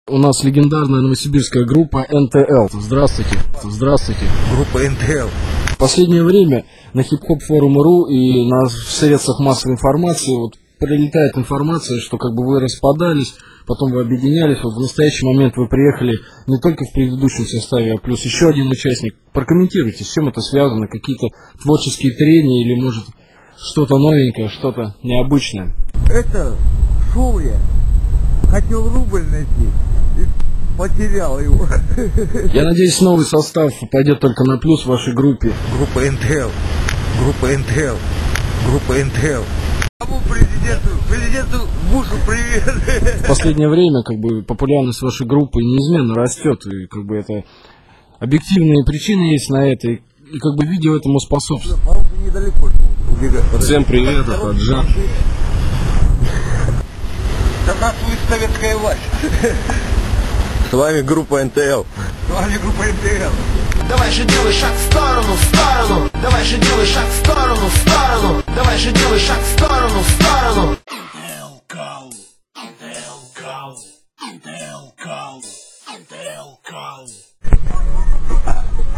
У нас легендарная новосибирская группа НТЛ. Здравствуйте. Здравствуйте. Группа НТЛ. В последнее время на хип-хоп форум.ру и в средствах массовой информации прилетает информация, что вы распадались, потом вы объединялись. В настоящий момент вы приехали не только в предыдущем составе, а плюс еще один участник. Прокомментируйте, с чем это связано, какие-то творческие трения или может что-то новенькое, что-то необычное. Это шоу я. Хотел рубль найти и потерял его. Я надеюсь, новый состав пойдет только на плюс в вашей группе. Группа НТЛ. Группа НТЛ. Группа НТЛ. Кому президенту Бушу привет. В последнее время популярность вашей группы неизменно растет, и это объективные причины есть на это, и видео этому способствует. Недалеко убегать. Всем привет, это Джан. Тогда советская власть. С вами группа НТЛ. С вами группа НТЛ. Давай же делай шаг в сторону, в сторону. Давай же делай шаг в сторону, в сторону. Давай же делай шаг в сторону, в сторону. NTL call.